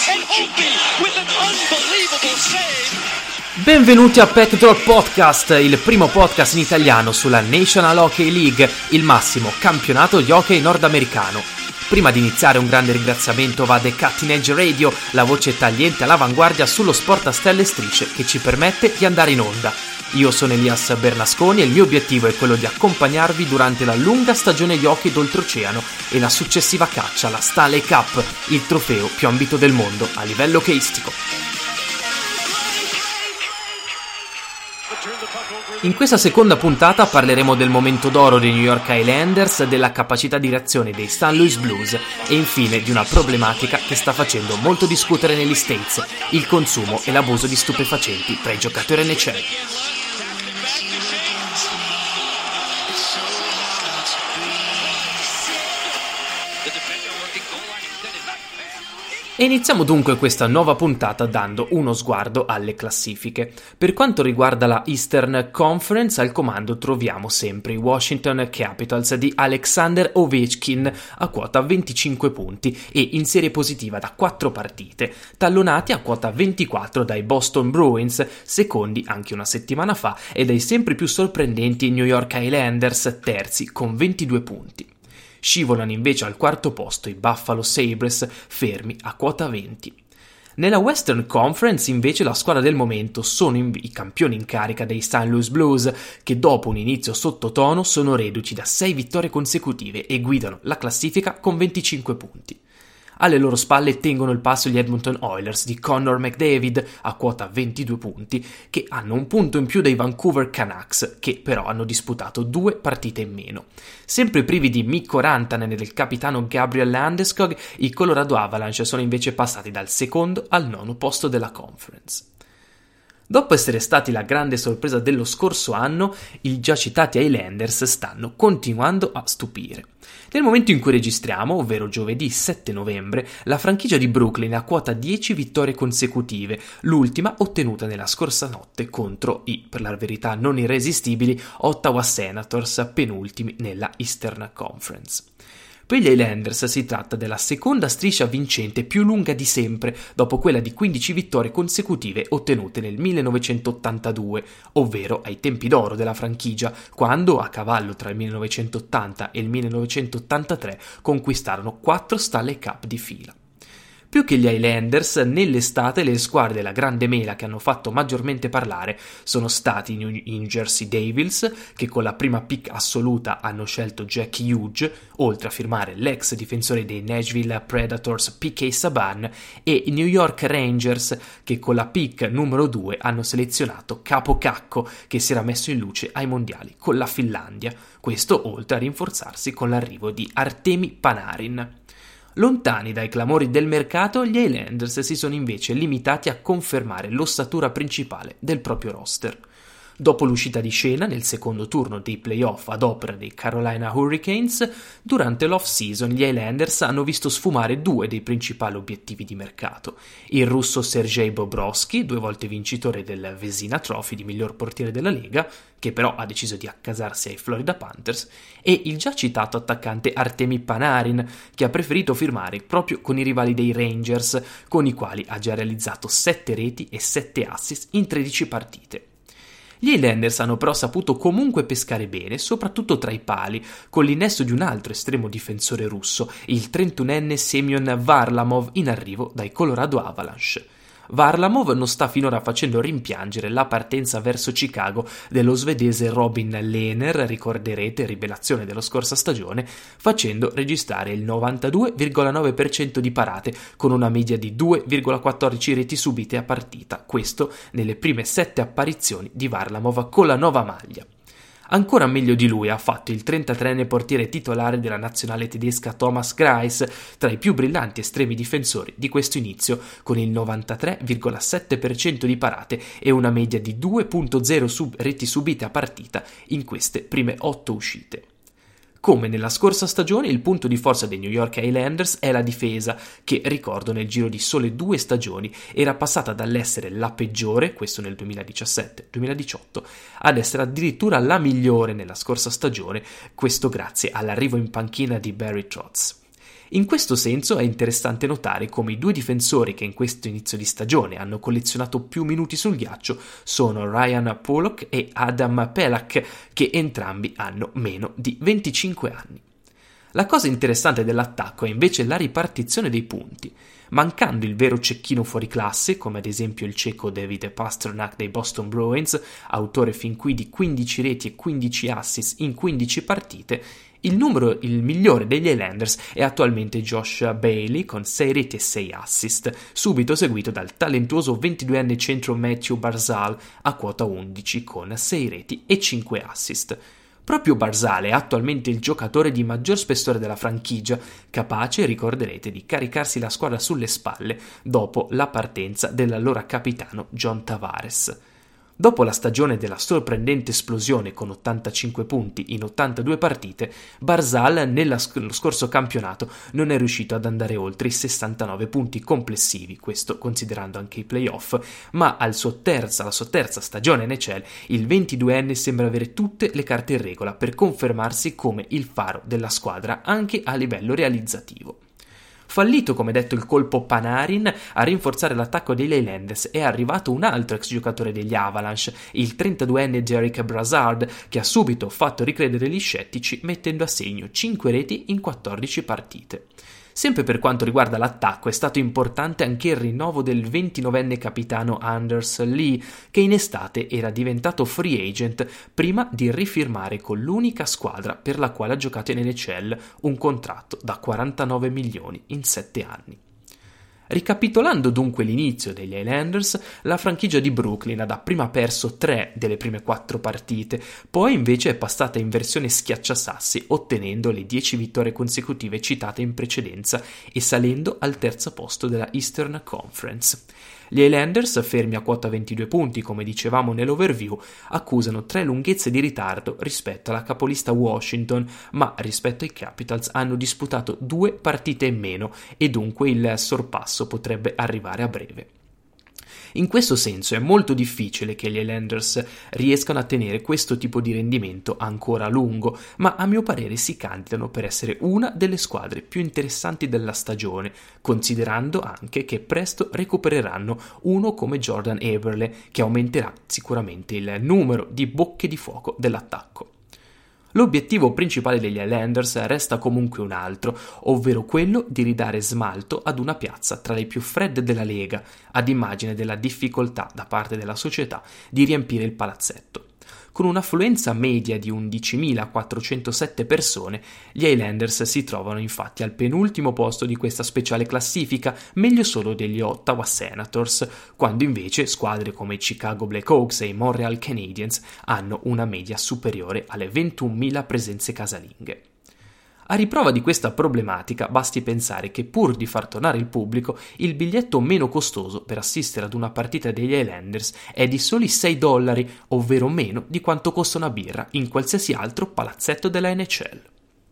and Opie with an unbelievable save. Benvenuti a Backdoor Podcast, il primo podcast in italiano sulla National Hockey League, il massimo campionato di hockey nordamericano. Prima di iniziare un grande ringraziamento va a The Cutting Edge Radio, la voce tagliente all'avanguardia sullo sport a stelle e strisce che ci permette di andare in onda. Io sono Elias Bernasconi e il mio obiettivo è quello di accompagnarvi durante la lunga stagione di hockey d'oltreoceano e la successiva caccia alla Stanley Cup, il trofeo più ambito del mondo a livello hockeyistico. In questa seconda puntata parleremo del momento d'oro dei New York Islanders, della capacità di reazione dei St. Louis Blues e infine di una problematica che sta facendo molto discutere negli States, il consumo e l'abuso di stupefacenti tra i giocatori NHL. E iniziamo dunque questa nuova puntata dando uno sguardo alle classifiche. Per quanto riguarda la Eastern Conference, al comando troviamo sempre i Washington Capitals di Alexander Ovechkin a quota 25 punti e in serie positiva da 4 partite, tallonati a quota 24 dai Boston Bruins, secondi anche una settimana fa, e dai sempre più sorprendenti New York Islanders, terzi con 22 punti. Scivolano invece al quarto posto i Buffalo Sabres, fermi a quota 20. Nella Western Conference invece la squadra del momento sono i campioni in carica dei St. Louis Blues, che dopo un inizio sottotono sono reduci da 6 vittorie consecutive e guidano la classifica con 25 punti. Alle loro spalle tengono il passo gli Edmonton Oilers di Connor McDavid a quota 22 punti, che hanno un punto in più dei Vancouver Canucks, che però hanno disputato 2 partite in meno. Sempre privi di Mikko Rantanen e del capitano Gabriel Landeskog, i Colorado Avalanche sono invece passati dal secondo al nono posto della conference. Dopo essere stati la grande sorpresa dello scorso anno, i già citati Islanders stanno continuando a stupire. Nel momento in cui registriamo, ovvero giovedì 7 novembre, la franchigia di Brooklyn ha quota 10 vittorie consecutive, l'ultima ottenuta nella scorsa notte contro i, per la verità non irresistibili, Ottawa Senators, penultimi nella Eastern Conference. Per gli Islanders si tratta della seconda striscia vincente più lunga di sempre, dopo quella di 15 vittorie consecutive ottenute nel 1982, ovvero ai tempi d'oro della franchigia, quando, a cavallo tra il 1980 e il 1983, conquistarono 4 Stanley Cup di fila. Più che gli Islanders, nell'estate le squadre della Grande Mela che hanno fatto maggiormente parlare sono stati i New Jersey Devils, che con la prima pick assoluta hanno scelto Jack Hughes, oltre a firmare l'ex difensore dei Nashville Predators P.K. Subban, e i New York Rangers, che con la pick numero 2 hanno selezionato Capo Cacco, che si era messo in luce ai mondiali con la Finlandia, questo oltre a rinforzarsi con l'arrivo di Artemi Panarin. Lontani dai clamori del mercato, gli Islanders si sono invece limitati a confermare l'ossatura principale del proprio roster. Dopo l'uscita di scena nel secondo turno dei playoff ad opera dei Carolina Hurricanes, durante l'off-season gli Islanders hanno visto sfumare 2 dei principali obiettivi di mercato: il russo Sergei Bobrovsky, 2 volte vincitore del Vezina Trophy di miglior portiere della Lega, che però ha deciso di accasarsi ai Florida Panthers, e il già citato attaccante Artemi Panarin, che ha preferito firmare proprio con i rivali dei Rangers, con i quali ha già realizzato 7 reti e 7 assist in 13 partite. Gli Islanders hanno però saputo comunque pescare bene, soprattutto tra i pali, con l'innesto di un altro estremo difensore russo, il 31enne Semyon Varlamov, in arrivo dai Colorado Avalanche. Varlamov non sta finora facendo rimpiangere la partenza verso Chicago dello svedese Robin Lehner, ricorderete, rivelazione della scorsa stagione, facendo registrare il 92,9% di parate con una media di 2,14 reti subite a partita, questo nelle prime 7 apparizioni di Varlamov con la nuova maglia. Ancora meglio di lui ha fatto il 33enne portiere titolare della nazionale tedesca Thomas Greiss, tra i più brillanti estremi difensori di questo inizio, con il 93,7% di parate e una media di 2,0 reti subite a partita in queste prime 8 uscite. Come nella scorsa stagione, il punto di forza dei New York Islanders è la difesa, che, ricordo, nel giro di sole 2 stagioni era passata dall'essere la peggiore, questo nel 2017-2018, ad essere addirittura la migliore nella scorsa stagione, questo grazie all'arrivo in panchina di Barry Trotz. In questo senso è interessante notare come i due difensori che in questo inizio di stagione hanno collezionato più minuti sul ghiaccio sono Ryan Pollock e Adam Pelach, che entrambi hanno meno di 25 anni. La cosa interessante dell'attacco è invece la ripartizione dei punti. Mancando il vero cecchino fuori classe, come ad esempio il ceco David Pastrnak dei Boston Bruins, autore fin qui di 15 reti e 15 assist in 15 partite, il migliore degli Islanders è attualmente Josh Bailey con 6 reti e 6 assist, subito seguito dal talentuoso 22enne centro Matthew Barzal a quota 11 con 6 reti e 5 assist. Proprio Barzal è attualmente il giocatore di maggior spessore della franchigia, capace, ricorderete, di caricarsi la squadra sulle spalle dopo la partenza dell'allora capitano John Tavares. Dopo la stagione della sorprendente esplosione con 85 punti in 82 partite, Barzal nello scorso campionato non è riuscito ad andare oltre i 69 punti complessivi, questo considerando anche i playoff, ma alla sua terza stagione NHL il 22enne sembra avere tutte le carte in regola per confermarsi come il faro della squadra anche a livello realizzativo. Fallito, come detto, il colpo Panarin, a rinforzare l'attacco degli Islanders è arrivato un altro ex giocatore degli Avalanche, il 32enne Derek Brassard, che ha subito fatto ricredere gli scettici mettendo a segno 5 reti in 14 partite. Sempre per quanto riguarda l'attacco è stato importante anche il rinnovo del 29enne capitano Anders Lee, che in estate era diventato free agent prima di rifirmare con l'unica squadra per la quale ha giocato in NHL un contratto da 49 milioni in 7 anni. Ricapitolando dunque l'inizio degli Islanders, la franchigia di Brooklyn ha dapprima perso 3 delle prime 4 partite, poi invece è passata in versione schiacciasassi ottenendo le 10 vittorie consecutive citate in precedenza e salendo al terzo posto della Eastern Conference. Gli Islanders, fermi a quota 22 punti come dicevamo nell'overview, accusano 3 lunghezze di ritardo rispetto alla capolista Washington, ma rispetto ai Capitals hanno disputato 2 partite in meno e dunque il sorpasso potrebbe arrivare a breve. In questo senso è molto difficile che gli Islanders riescano a tenere questo tipo di rendimento ancora a lungo, ma a mio parere si candidano per essere una delle squadre più interessanti della stagione, considerando anche che presto recupereranno uno come Jordan Eberle, che aumenterà sicuramente il numero di bocche di fuoco dell'attacco. L'obiettivo principale degli Islanders resta comunque un altro, ovvero quello di ridare smalto ad una piazza tra le più fredde della Lega, ad immagine della difficoltà da parte della società di riempire il palazzetto. Con un'affluenza media di 11.407 persone, gli Islanders si trovano infatti al penultimo posto di questa speciale classifica, meglio solo degli Ottawa Senators, quando invece squadre come i Chicago Blackhawks e i Montreal Canadiens hanno una media superiore alle 21.000 presenze casalinghe. A riprova di questa problematica basti pensare che pur di far tornare il pubblico, il biglietto meno costoso per assistere ad una partita degli Islanders è di soli $6, ovvero meno di quanto costa una birra in qualsiasi altro palazzetto della NHL.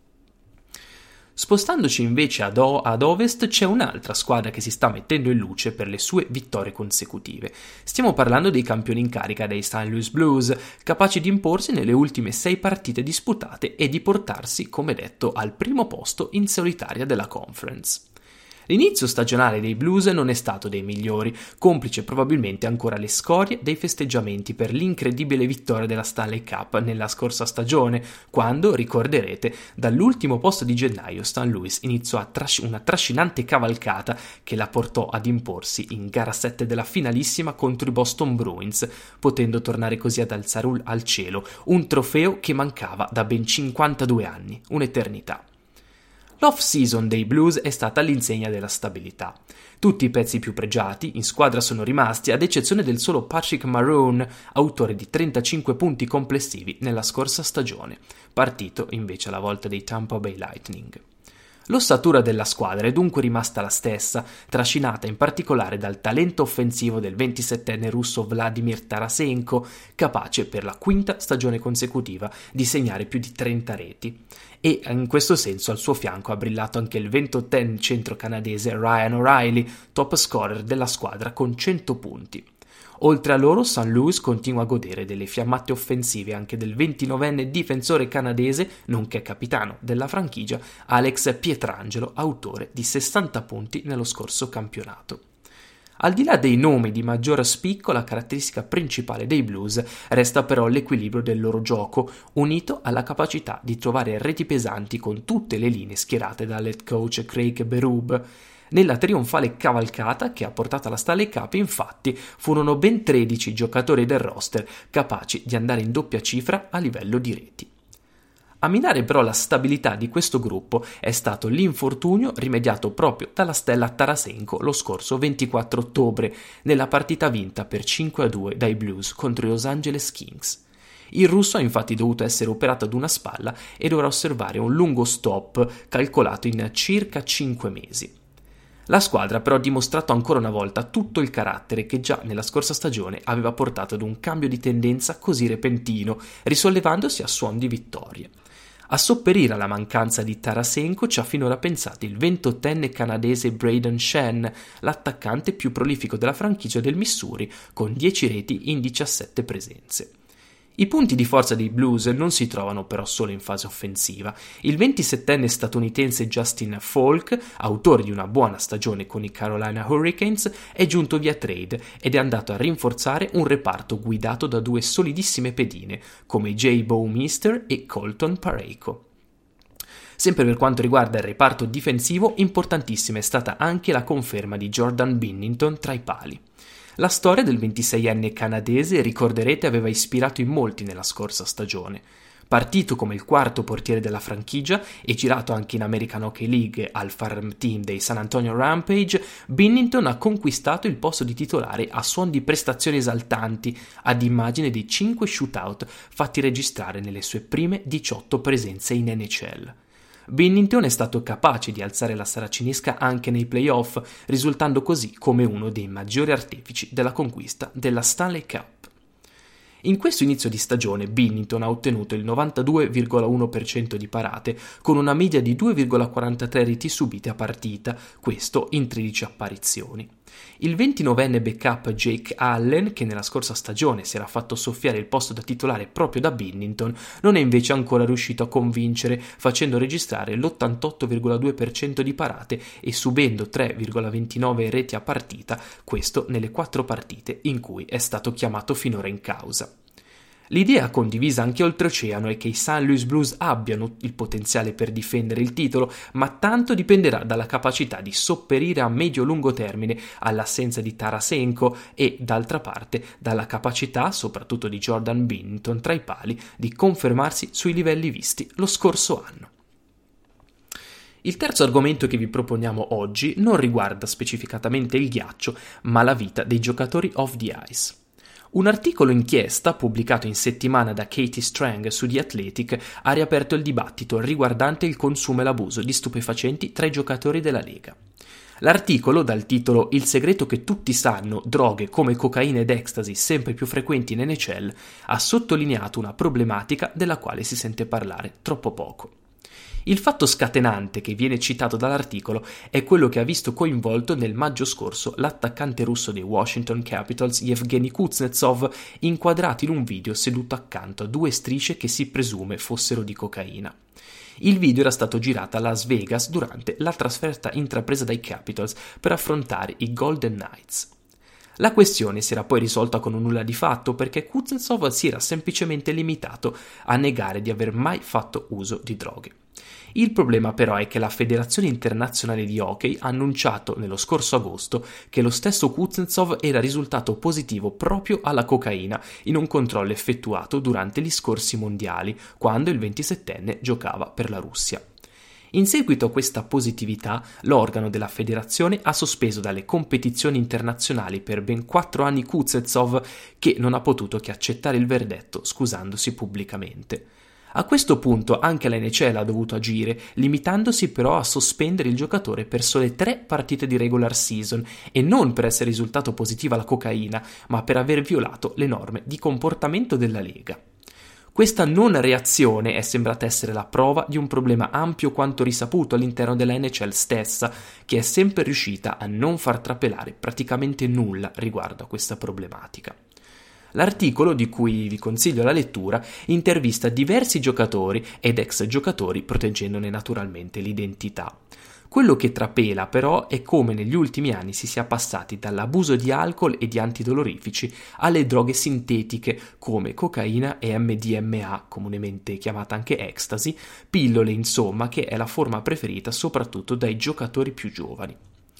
Spostandoci invece ad ovest c'è un'altra squadra che si sta mettendo in luce per le sue vittorie consecutive. Stiamo parlando dei campioni in carica dei St. Louis Blues, capaci di imporsi nelle ultime 6 partite disputate e di portarsi, come detto, al primo posto in solitaria della conference. L'inizio stagionale dei Blues non è stato dei migliori, complice probabilmente ancora le scorie dei festeggiamenti per l'incredibile vittoria della Stanley Cup nella scorsa stagione, quando, ricorderete, dall'ultimo posto di gennaio St. Louis iniziò una trascinante cavalcata che la portò ad imporsi in gara 7 della finalissima contro i Boston Bruins, potendo tornare così ad alzare al cielo un trofeo che mancava da ben 52 anni, un'eternità. L'off-season dei Blues è stata all'insegna della stabilità. Tutti i pezzi più pregiati in squadra sono rimasti, ad eccezione del solo Patrick Maroon, autore di 35 punti complessivi nella scorsa stagione, partito invece alla volta dei Tampa Bay Lightning. L'ossatura della squadra è dunque rimasta la stessa, trascinata in particolare dal talento offensivo del 27enne russo Vladimir Tarasenko, capace per la 5ª stagione consecutiva di segnare più di 30 reti. E in questo senso al suo fianco ha brillato anche il 28enne centro canadese Ryan O'Reilly, top scorer della squadra con 100 punti. Oltre a loro, St. Louis continua a godere delle fiammate offensive anche del 29enne difensore canadese, nonché capitano della franchigia, Alex Pietrangelo, autore di 60 punti nello scorso campionato. Al di là dei nomi di maggior spicco, la caratteristica principale dei Blues resta però l'equilibrio del loro gioco, unito alla capacità di trovare reti pesanti con tutte le linee schierate dall'head coach Craig Berube. Nella trionfale cavalcata che ha portato alla Stanley Cup, infatti, furono ben 13 giocatori del roster capaci di andare in doppia cifra a livello di reti. A minare però la stabilità di questo gruppo è stato l'infortunio rimediato proprio dalla stella Tarasenko lo scorso 24 ottobre, nella partita vinta per 5-2 dai Blues contro i Los Angeles Kings. Il russo ha infatti dovuto essere operato ad una spalla e dovrà osservare un lungo stop calcolato in circa 5 mesi. La squadra però ha dimostrato ancora una volta tutto il carattere che già nella scorsa stagione aveva portato ad un cambio di tendenza così repentino, risollevandosi a suon di vittorie. A sopperire alla mancanza di Tarasenko ci ha finora pensato il 28enne canadese Brayden Schenn, l'attaccante più prolifico della franchigia del Missouri, con 10 reti in 17 presenze. I punti di forza dei Blues non si trovano però solo in fase offensiva. Il 27enne statunitense Justin Falk, autore di una buona stagione con i Carolina Hurricanes, è giunto via trade ed è andato a rinforzare un reparto guidato da due solidissime pedine come Jay Bouwmeester e Colton Parayko. Sempre per quanto riguarda il reparto difensivo, importantissima è stata anche la conferma di Jordan Binnington tra i pali. La storia del 26enne canadese, ricorderete, aveva ispirato in molti nella scorsa stagione. Partito come il quarto portiere della franchigia e girato anche in American Hockey League al farm team dei San Antonio Rampage, Binnington ha conquistato il posto di titolare a suon di prestazioni esaltanti, ad immagine dei 5 shootout fatti registrare nelle sue prime 18 presenze in NHL. Binnington è stato capace di alzare la saracinesca anche nei playoff, risultando così come uno dei maggiori artefici della conquista della Stanley Cup. In questo inizio di stagione Binnington ha ottenuto il 92,1% di parate, con una media di 2,43 reti subite a partita, questo in 13 apparizioni. Il 29enne backup Jake Allen, che nella scorsa stagione si era fatto soffiare il posto da titolare proprio da Binnington, non è invece ancora riuscito a convincere, facendo registrare l'88,2% di parate e subendo 3,29 reti a partita, questo nelle 4 partite in cui è stato chiamato finora in causa. L'idea condivisa anche oltreoceano è che i St. Louis Blues abbiano il potenziale per difendere il titolo, ma tanto dipenderà dalla capacità di sopperire a medio-lungo termine all'assenza di Tarasenko e, d'altra parte, dalla capacità, soprattutto di Jordan Binnington tra i pali, di confermarsi sui livelli visti lo scorso anno. Il terzo argomento che vi proponiamo oggi non riguarda specificatamente il ghiaccio, ma la vita dei giocatori off the ice. Un articolo inchiesta pubblicato in settimana da Katie Strang su The Athletic ha riaperto il dibattito riguardante il consumo e l'abuso di stupefacenti tra i giocatori della Lega. L'articolo, dal titolo "Il segreto che tutti sanno, droghe come cocaina ed ecstasy sempre più frequenti in NHL", ha sottolineato una problematica della quale si sente parlare troppo poco. Il fatto scatenante che viene citato dall'articolo è quello che ha visto coinvolto nel maggio scorso l'attaccante russo dei Washington Capitals Yevgeny Kuznetsov, inquadrato in un video seduto accanto a 2 strisce che si presume fossero di cocaina. Il video era stato girato a Las Vegas durante la trasferta intrapresa dai Capitals per affrontare i Golden Knights. La questione si era poi risolta con un nulla di fatto perché Kuznetsov si era semplicemente limitato a negare di aver mai fatto uso di droghe. Il problema però è che la Federazione Internazionale di Hockey ha annunciato nello scorso agosto che lo stesso Kuznetsov era risultato positivo proprio alla cocaina in un controllo effettuato durante gli scorsi mondiali, quando il 27enne giocava per la Russia. In seguito a questa positività, l'organo della federazione ha sospeso dalle competizioni internazionali per ben 4 anni Kuznetsov, che non ha potuto che accettare il verdetto scusandosi pubblicamente. A questo punto anche la NHL ha dovuto agire, limitandosi però a sospendere il giocatore per sole 3 partite di regular season e non per essere risultato positivo alla cocaina, ma per aver violato le norme di comportamento della Lega. Questa non reazione è sembrata essere la prova di un problema ampio quanto risaputo all'interno della NHL stessa, che è sempre riuscita a non far trapelare praticamente nulla riguardo a questa problematica. L'articolo, di cui vi consiglio la lettura, intervista diversi giocatori ed ex giocatori proteggendone naturalmente l'identità. Quello che trapela però è come negli ultimi anni si sia passati dall'abuso di alcol e di antidolorifici alle droghe sintetiche come cocaina e MDMA, comunemente chiamata anche ecstasy, pillole insomma, che è la forma preferita soprattutto dai giocatori più giovani.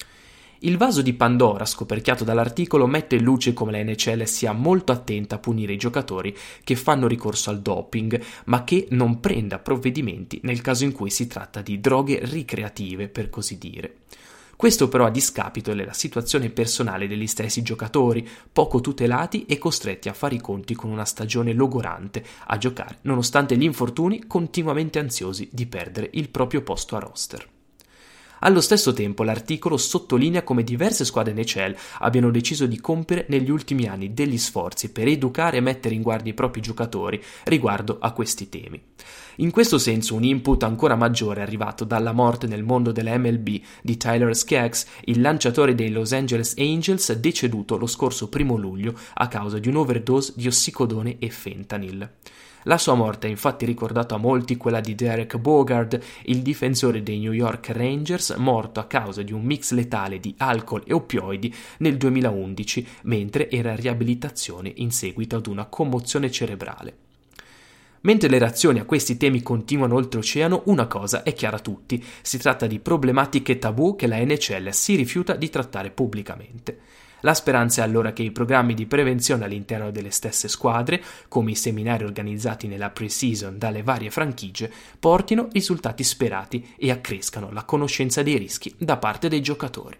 Il vaso di Pandora scoperchiato dall'articolo mette in luce come la NHL sia molto attenta a punire i giocatori che fanno ricorso al doping, ma che non prenda provvedimenti nel caso in cui si tratta di droghe ricreative, per così dire. Questo però a discapito della situazione personale degli stessi giocatori, poco tutelati e costretti a fare i conti con una stagione logorante a giocare, nonostante gli infortuni, continuamente ansiosi di perdere il proprio posto a roster. Allo stesso tempo l'articolo sottolinea come diverse squadre NHL abbiano deciso di compiere negli ultimi anni degli sforzi per educare e mettere in guardia i propri giocatori riguardo a questi temi. In questo senso un input ancora maggiore è arrivato dalla morte nel mondo della MLB di Tyler Skaggs, il lanciatore dei Los Angeles Angels deceduto lo scorso 1 luglio a causa di un'overdose di ossicodone e fentanyl. La sua morte ha infatti ricordato a molti quella di Derek Bogard, il difensore dei New York Rangers, morto a causa di un mix letale di alcol e oppioidi nel 2011, mentre era in riabilitazione in seguito ad una commozione cerebrale. Mentre le reazioni a questi temi continuano oltreoceano, una cosa è chiara a tutti: si tratta di problematiche tabù che la NHL si rifiuta di trattare pubblicamente. La speranza è allora che i programmi di prevenzione all'interno delle stesse squadre, come i seminari organizzati nella pre-season dalle varie franchigie, portino risultati sperati e accrescano la conoscenza dei rischi da parte dei giocatori.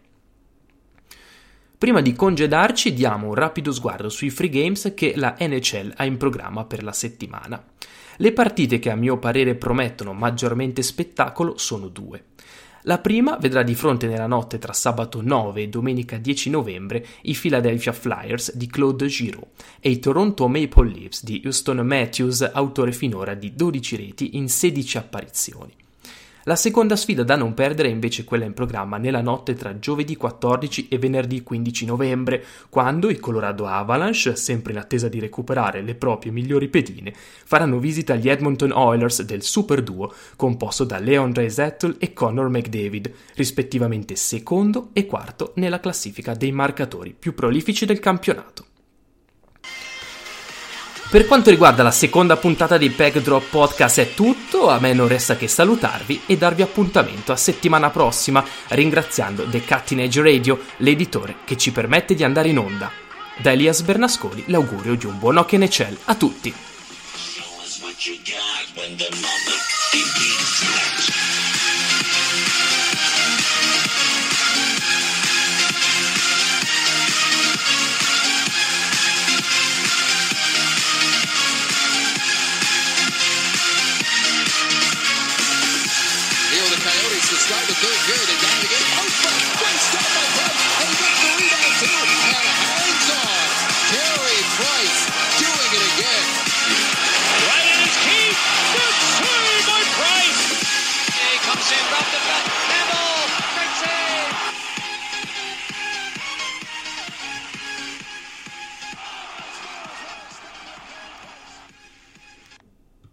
Prima di congedarci diamo un rapido sguardo sui free games che la NHL ha in programma per la settimana. Le partite che a mio parere promettono maggiormente spettacolo sono 2. La prima vedrà di fronte nella notte tra sabato 9 e domenica 10 novembre i Philadelphia Flyers di Claude Giroux e i Toronto Maple Leafs di Auston Matthews, autore finora di 12 reti in 16 apparizioni. La seconda sfida da non perdere è invece quella in programma nella notte tra giovedì 14 e venerdì 15 novembre, quando i Colorado Avalanche, sempre in attesa di recuperare le proprie migliori pedine, faranno visita agli Edmonton Oilers del Super Duo composto da Leon Draisaitl e Connor McDavid, rispettivamente secondo e quarto nella classifica dei marcatori più prolifici del campionato. Per quanto riguarda la seconda puntata di Pack Drop Podcast è tutto, a me non resta che salutarvi e darvi appuntamento a settimana prossima, ringraziando The Cutting Edge Radio, l'editore che ci permette di andare in onda. Da Elias Bernasconi l'augurio di un buon Hockey NHL a tutti. Start the third period and down again. Oh, great stop by Price. And he gets the rebound too. And hangs on. Carey Price doing it again. Right in his teeth. Good save by Price. He comes in, dropped it back.